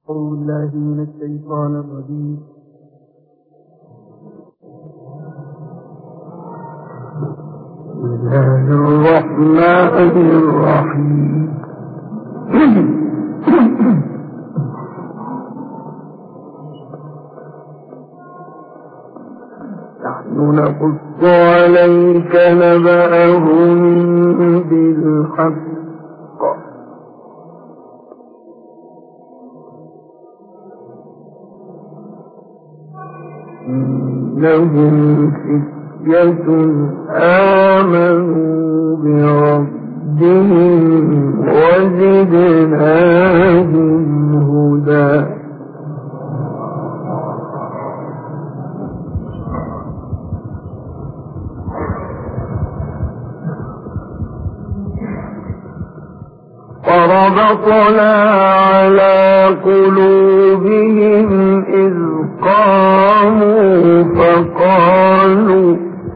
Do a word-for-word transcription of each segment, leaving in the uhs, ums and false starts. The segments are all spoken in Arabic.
أعوذ بالله من الشيطان الرجيم. بسم الله الرحمن الرحيم. نحن نقص عليك نبأهم بالحق إنهم فتية آمنوا بربهم وزدناهم هدى. وربطنا على قلوبهم إذ قاموا فقالوا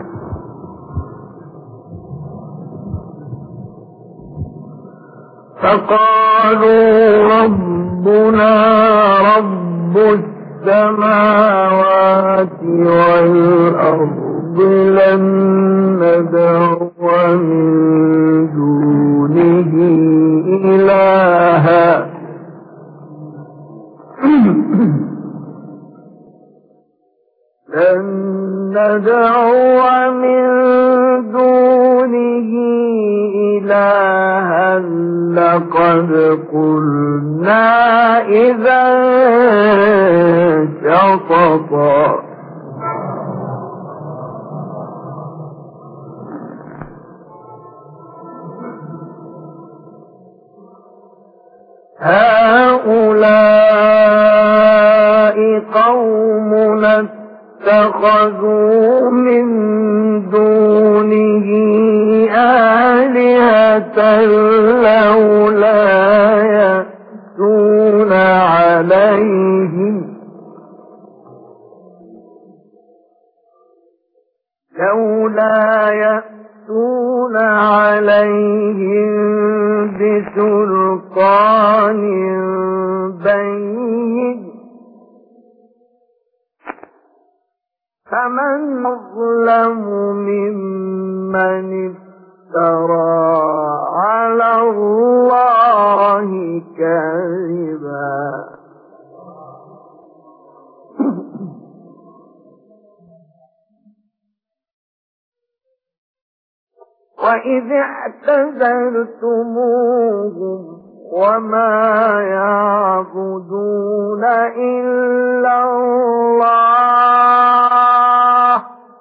فقالوا ربنا رب السماوات والأرض لن ندعو من دونه إلها لن ندعو من دونه إلها لقد قلنا إذا شططا. هؤلاء قومنا اتخذوا من دونه آلهة لولا يأتون عليهم لولا يأتون عليهم بسلطان بين فمن أظلم ممن افترى على الله كذبا. وإذ اعتزلتموهم وما يعبدون إلا الله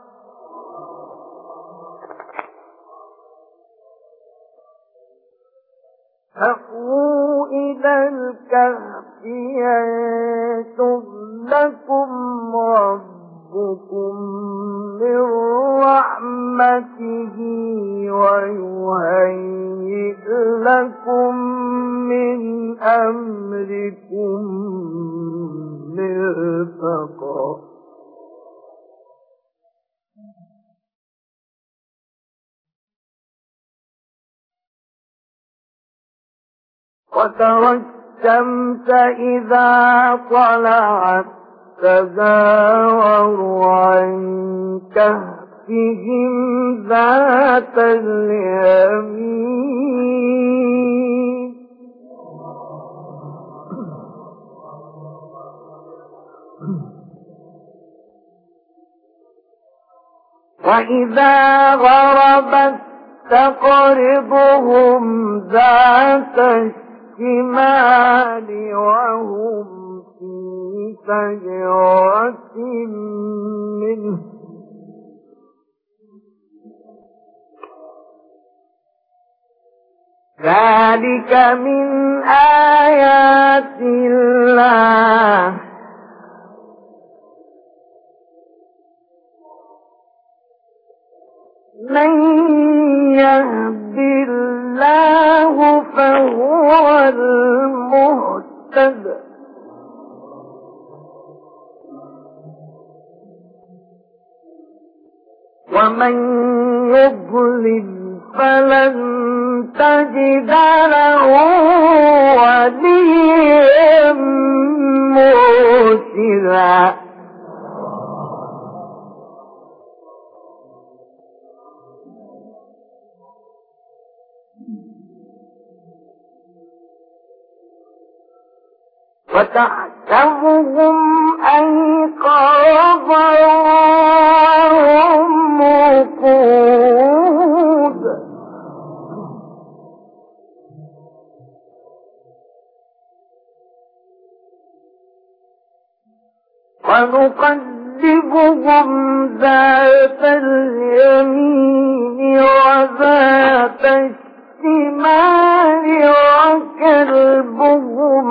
فأووا إلى الكهف ينشر لكم ربكم من رحمته ويهيئ لكم من أمركم مرفقا. وترى الشمس إذا طلعت تزاور عن كهفهم ذات اليمين وإذا غربت تقرضهم ذات الشمال وهم في شجرة منه ذلك من آيات الله من يهد الله فهو المهتد ومن يضلل فلن تجد له وليا بآياتنا وتحسبهم أيقاظا وهم رقود ونقلبهم ذات اليمين وذات الشمال وكلبهم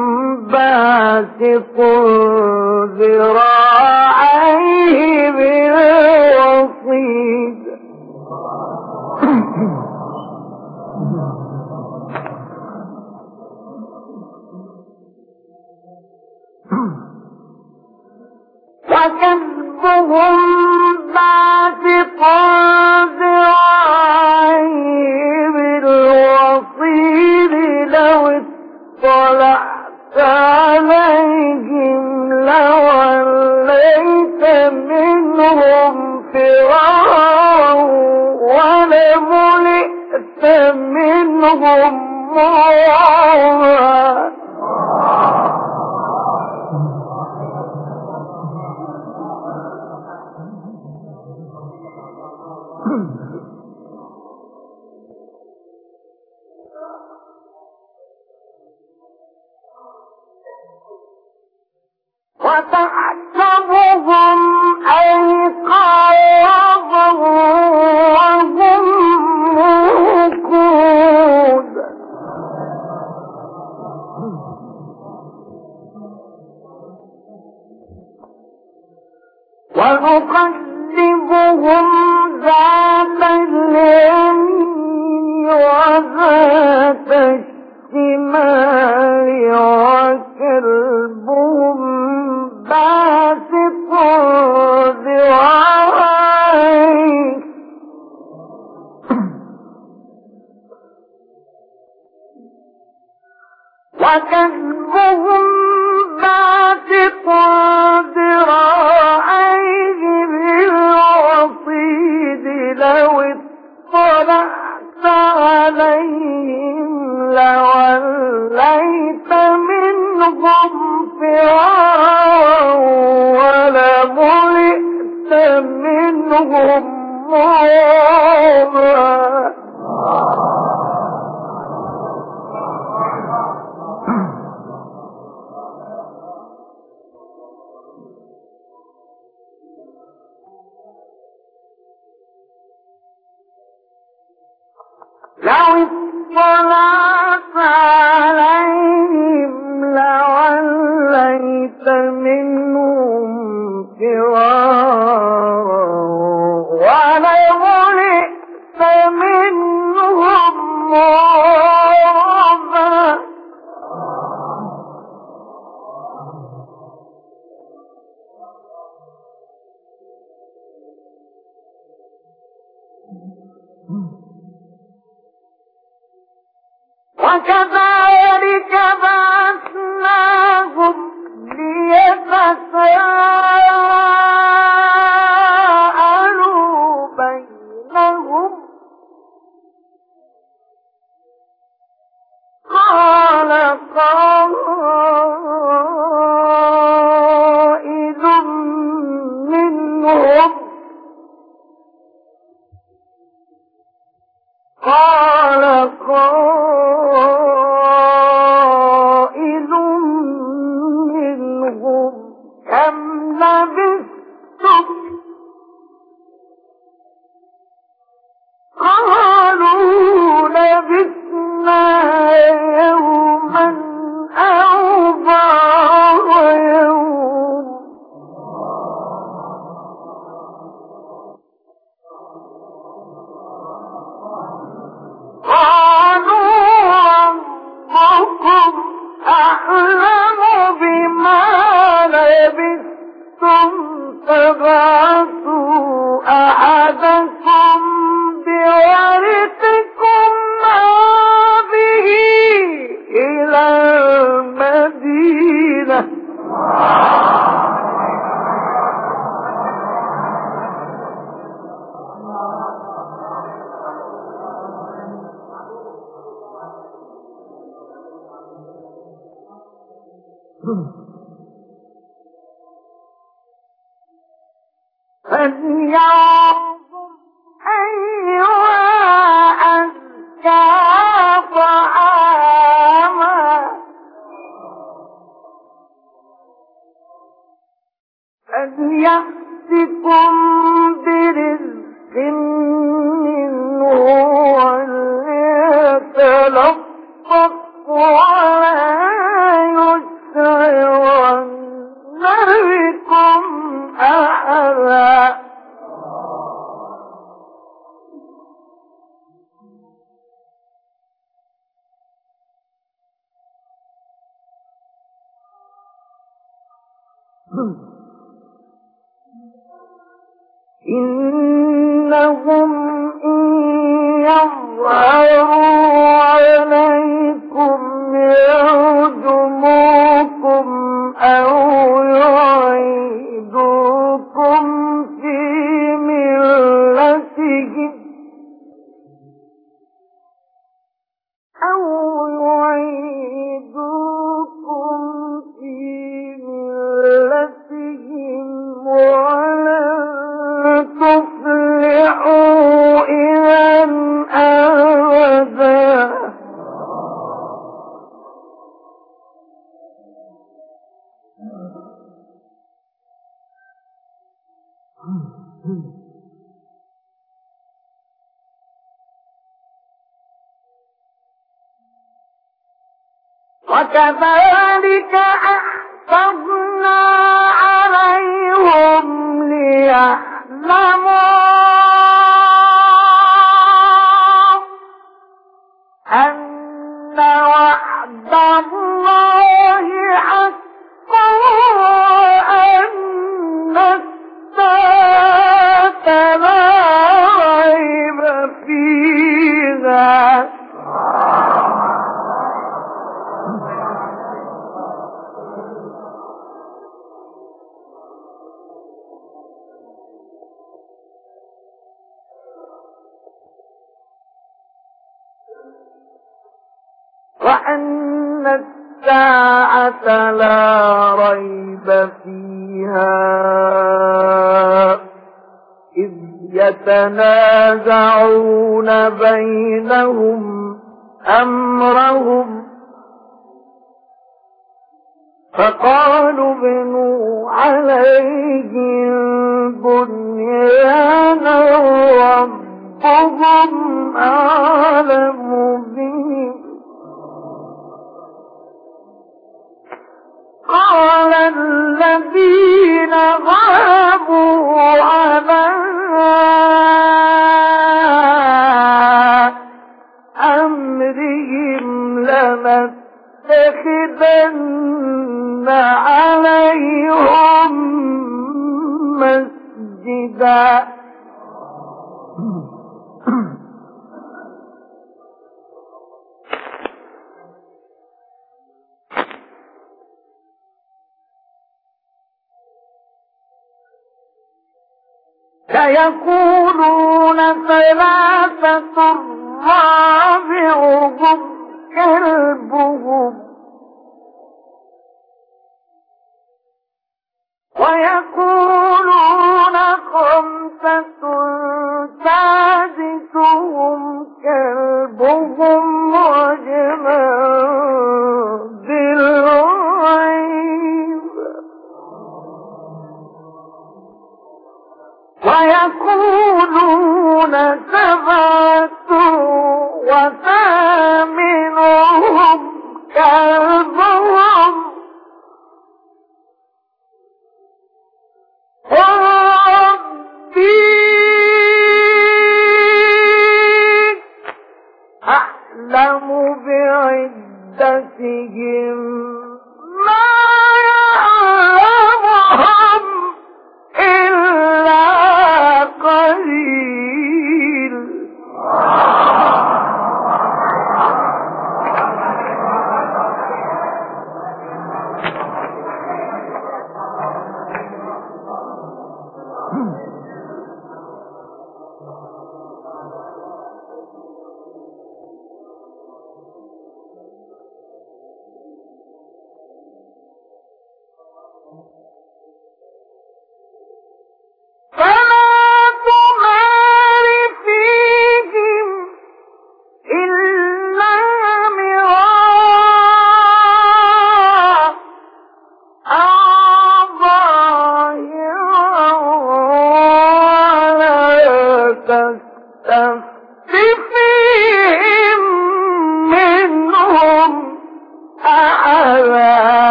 باسط ذراعيه بالوصيد وكلبهم باسط ذراعيه بالوصيد لو اطلعت عليهم لوليت منهم فرارا ولملئت منهم رعبا وتحسبهم أيقاظا وهم رقود ونقلبهم ذات اليمين وذات الشمال وكلبهم باسط ذراعيه وكلبهم باسط ذراعيه بالوصيد لو اطلعت عليهم لوليت منهم فرارا ولملئت منهم رعبا لو اطلعت عليهم لوليت منهم فرارا ولملئت منهم رعبا وكذلك بعثناهم ليتساءلوا بينهم قال قائل منهم قال قائل منهم كم لبثتم قالوا لبثنا يوما أو بعض يوم ربكم أعلم بما لبثتم فابعثوا أحدكم بورقكم هذه إلى المدينة فلينظر أيها أزكى طعاما فليأتكم برزق منه وليتلطف ولا يشعرن بكم أحدا إنهم إن يظهروا عليكم يرجموكم أو يعيدوكم في ملتهم أو يعيدوكم في ملتهم ولن تفلحوا إذا أبدا وكذلك أحفظنا عليهم ليعلموا أن وعد الله حق وأن الساعة لا ريب فيها وأن الساعة لا ريب فيها إذ يتنازعون بينهم أمرهم فقالوا بنوا عليهم بنيانا ربهم أعلم بهم قال الذين غلبوا على أمرهم لنتخذن عليهم مسجدا سيقولون ثلاثة رابعهم كلبهم ويقولون خمسة سادسهم كلبهم رجما بالغيب ويقولون سبعة وثامنهم كلبهم قل ربي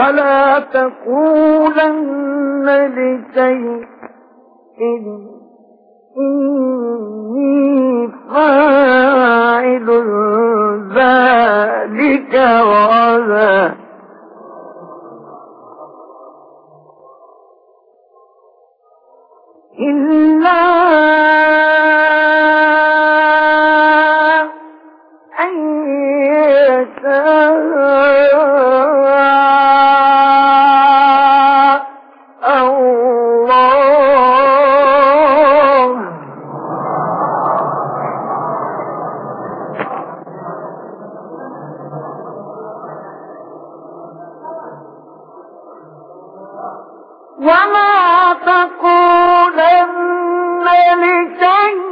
ولا تقولن لشيء إني فاعل ذلك غدا إلا أن يشاء الله. وما تقولن لشيء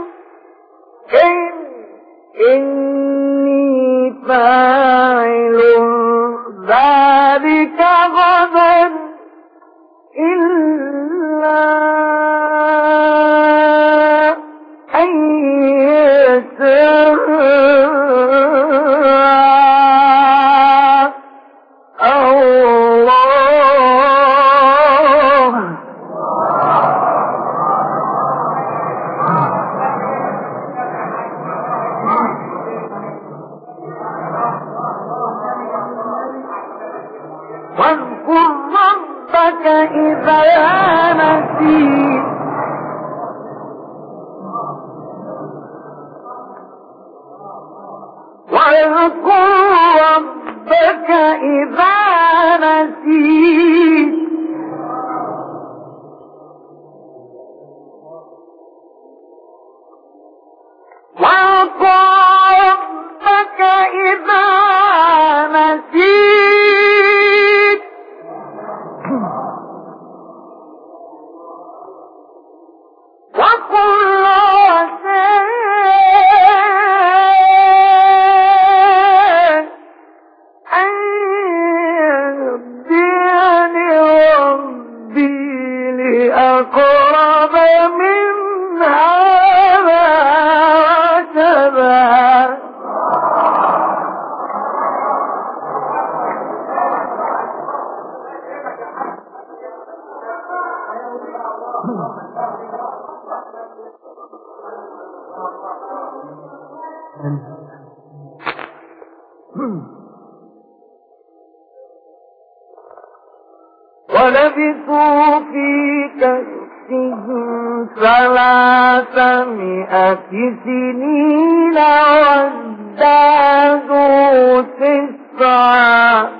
إني فاعل ذلك غدا إلا أن يشاء الله. واذكر ربك إذا نسيت واذكر ربك إذا نسيت واذكر ربك إذا نسيت وقل عسى أن يهديني ربي لأقرب من هذا رشدا. ولبثوا في كهفهم ثلاثمائة سنين وازدادوا تسعا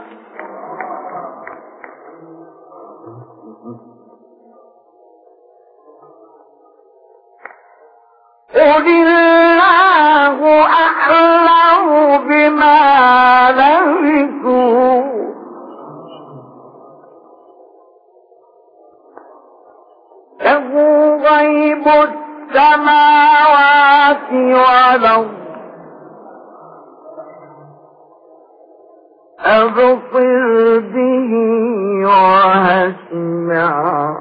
قل الله أعلم بما لبثوا له غيب السماوات والأرض أبصر به وأسمع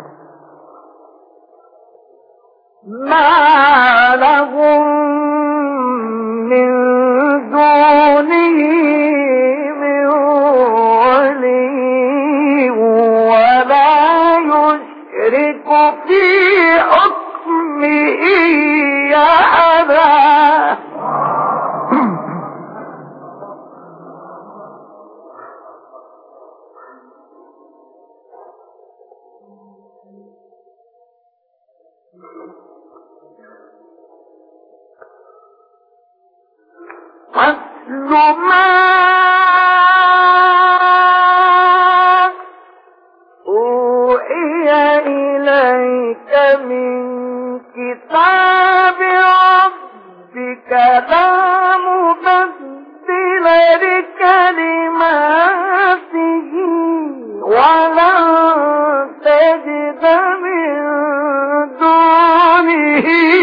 ما لهم من دونه من ولي ولا يشرك في حكمه أحدا. واتل ما أوحي إليك من كتاب ربك لا مبدل لكلماته ولن تجد من دونه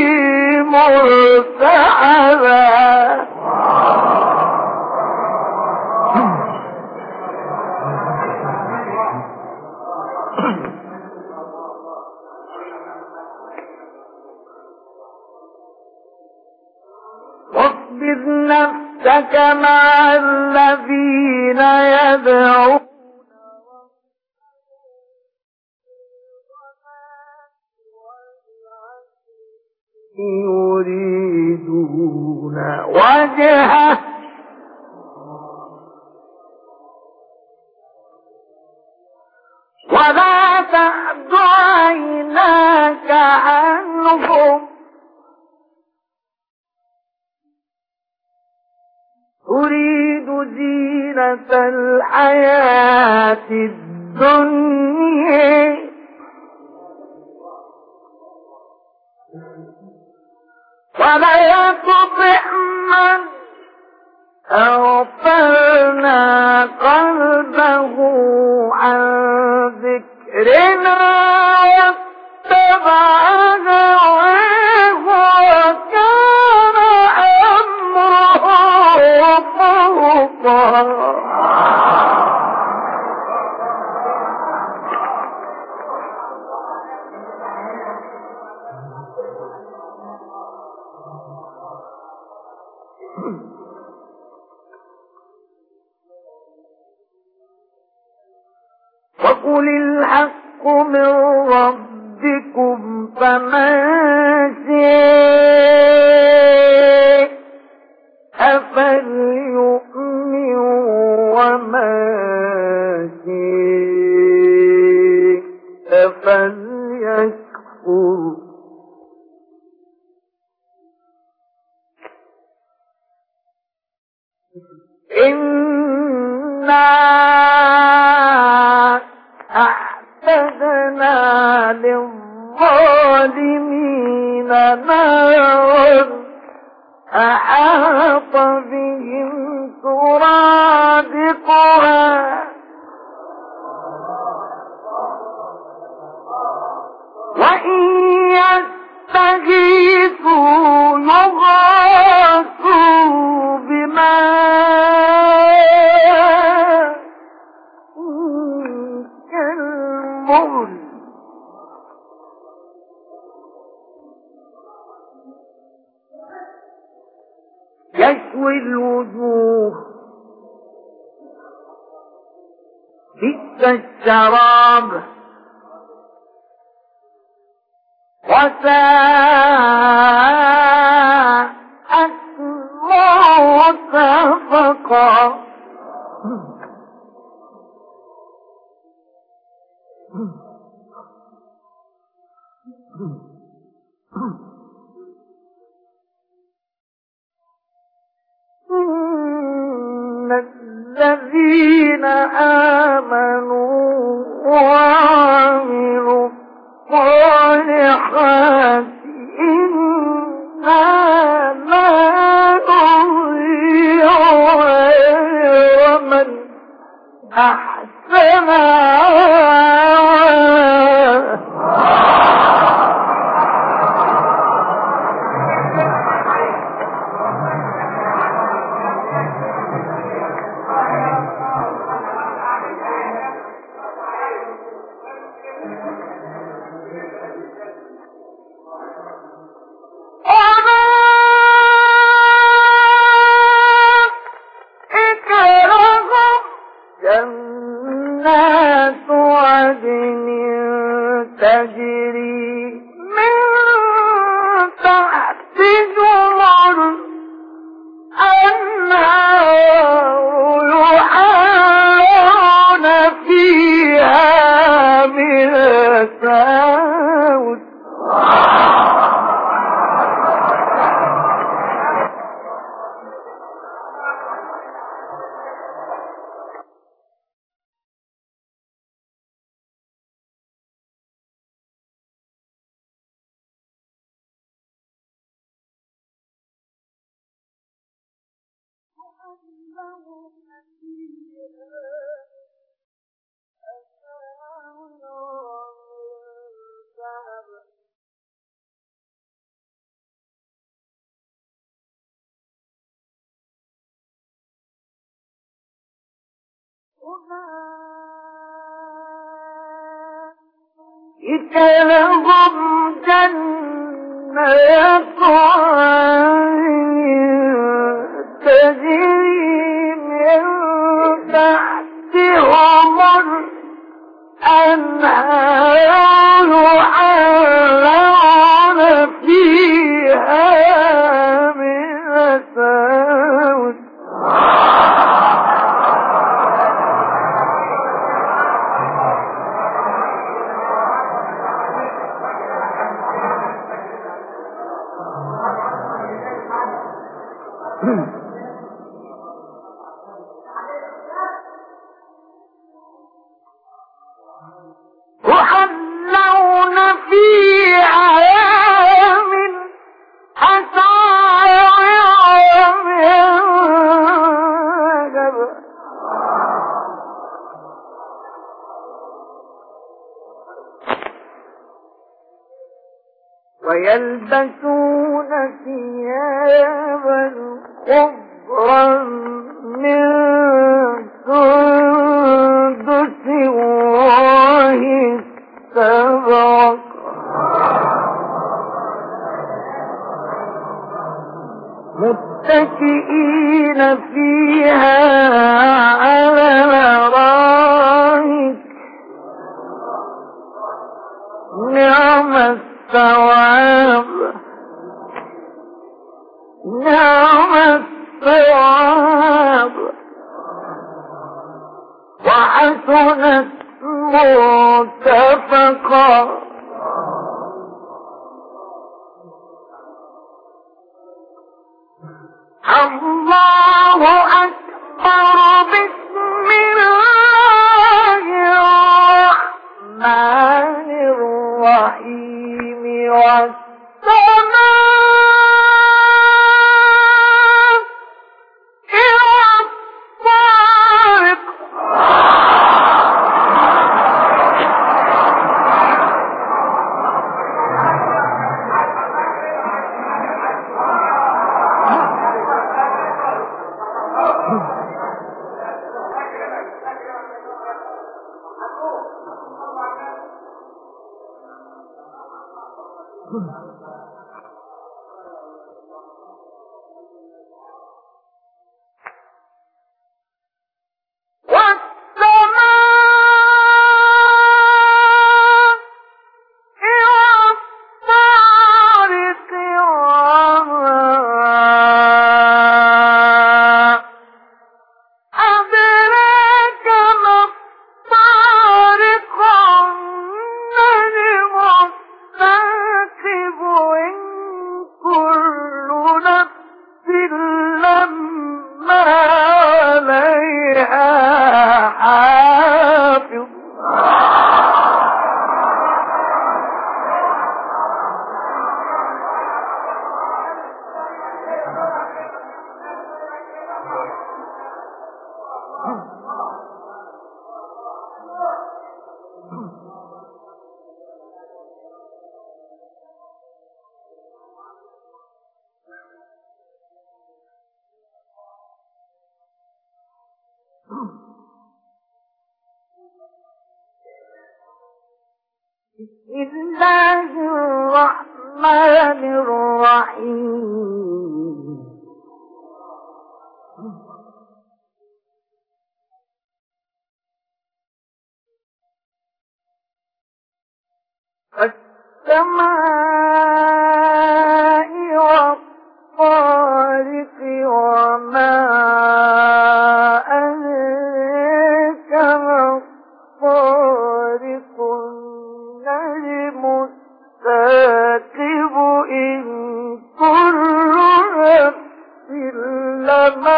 ملتحدا. واصبر نفسك مع الذين يدعون يريدون وجهه ولا تعد عيناك عنهم تريد زينة الحياة الدنيا ولا تطع من أغفلنا قلبه عن ذكرنا واتبع هواه وكان أمره فرطا. وقل الحق من ربكم فمن شاء فليؤمن ومن شاء فليكفر إنا أعتدنا للظالمين نارا أحاط بهم سرادقها وإن يستغيثوا يغاثوا بماء كالمهل يشوي الوجوه بئس الشراب وساءت مرتفقا. إن الذين آمنوا وعملوا الصالحات إنا لا نضيع أجر من أحسن جنات عدن تجري من تحتهم الأنهار يحلون فيها من أساور أولئك لهم جنات عدن تجري من تحتهم الأنهار يحلون فيها ويلبسون ثيابا خضرا من سندس واستبرق متكئين فيها على الأرائك نعم الثواب نعم الثواب وحسنت مرتفقا. الله أكبر. بسم الله الرحمن الرحيم. والسماء والطارق. بسم الله الرحمن الرحيم. السماء والطارق وما أدراك ما الطارق النجم الثاقب إن كل نفس لما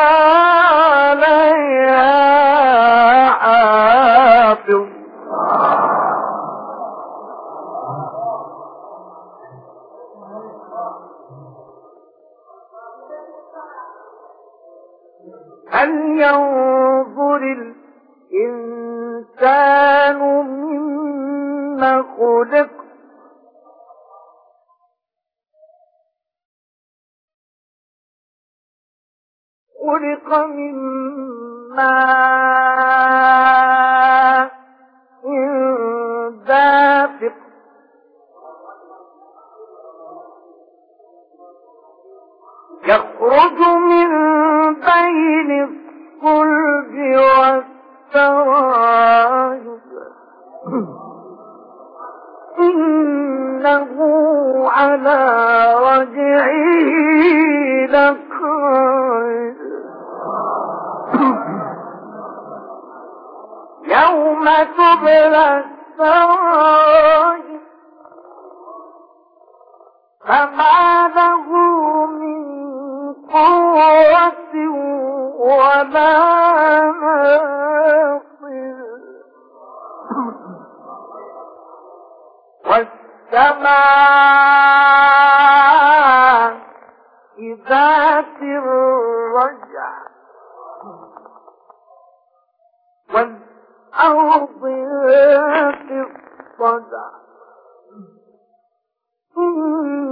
عليها حافظ. هل ينظر الإنسان مما خلق خلق من ماء دافق يخرج من بين الصلب والترائب إنه على رجعه لقادر يوم تبلى السرائر فما له من قوة ولا ناصر. والسماء ذات الرجع والأرض ذات الصدع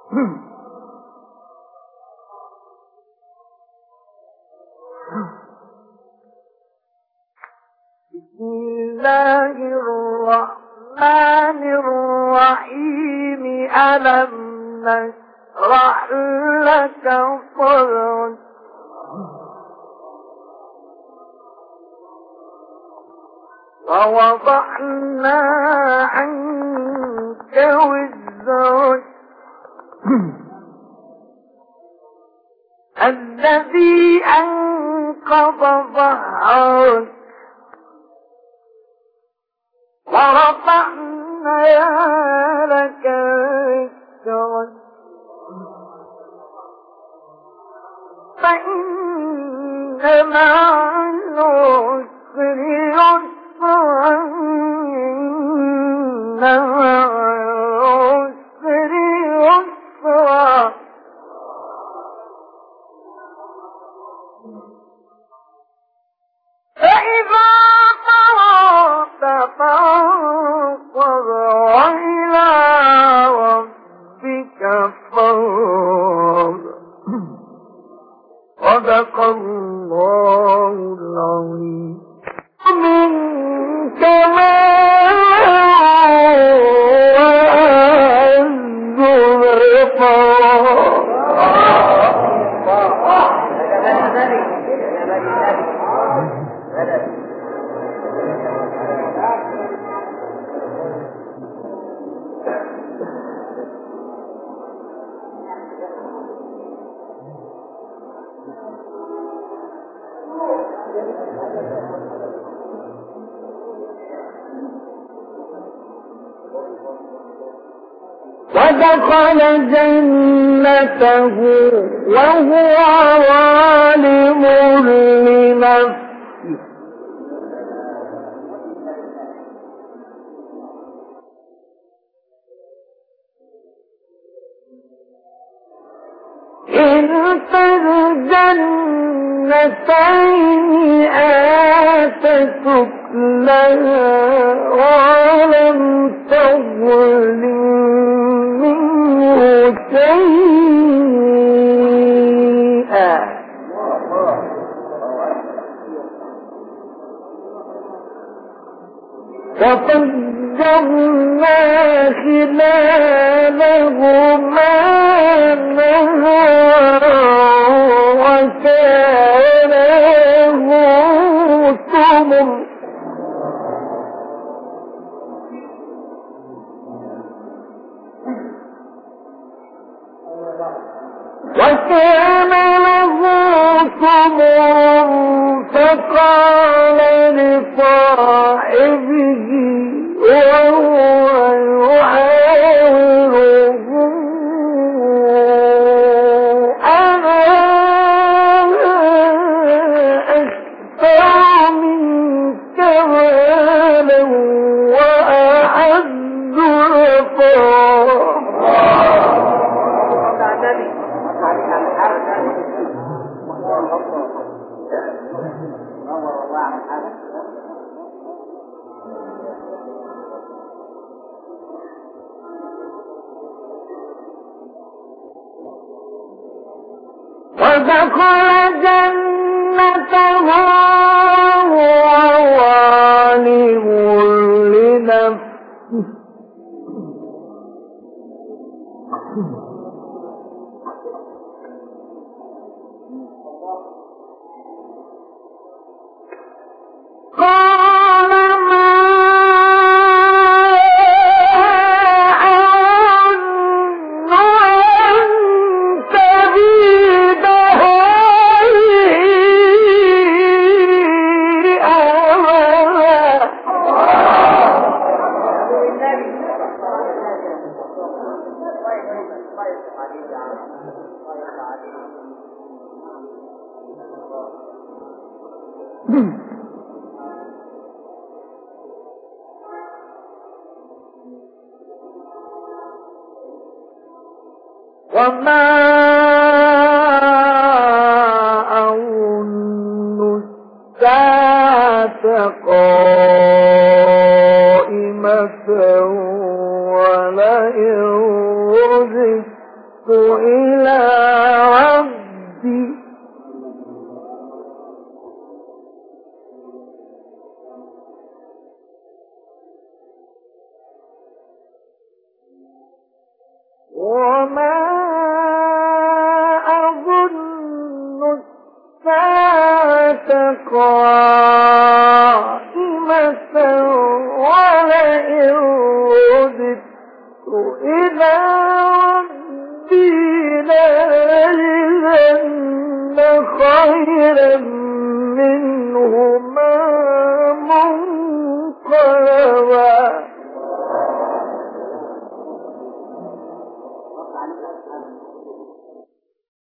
بسم الله الرحمن الرحيم. ألم نشرح لك صدرك ووضعنا عنك وزرك الذي أنقض ظهرك ورفعنا لك ذكرك فإن مع العسر يسرا إن مع العسر يسرا فإذا فرغت فانصب وإلى ربك فارغب. صدق الله العظيم. منك ما ودخل جنته وهو ظالم لنفسه كلتا الجنتين آتت أكلها ولم تظلم منه شيئا وفجرنا خلالهما نهرا وكان له ثمر وكان له ثمر فقال لصاحبه وهو يحاوره أنا أكثر منك مالا وأعز ودخل جنته وهو ظالم لنفسه قال ما أظن أن تبيد هذه أبدا. وما أظن الساعة قائمة ولئن رزقت إلى عبدي وما أظن الساعة قائمة ولئن رددت إلى ربي لأجدن خيرا منهما منقلبا.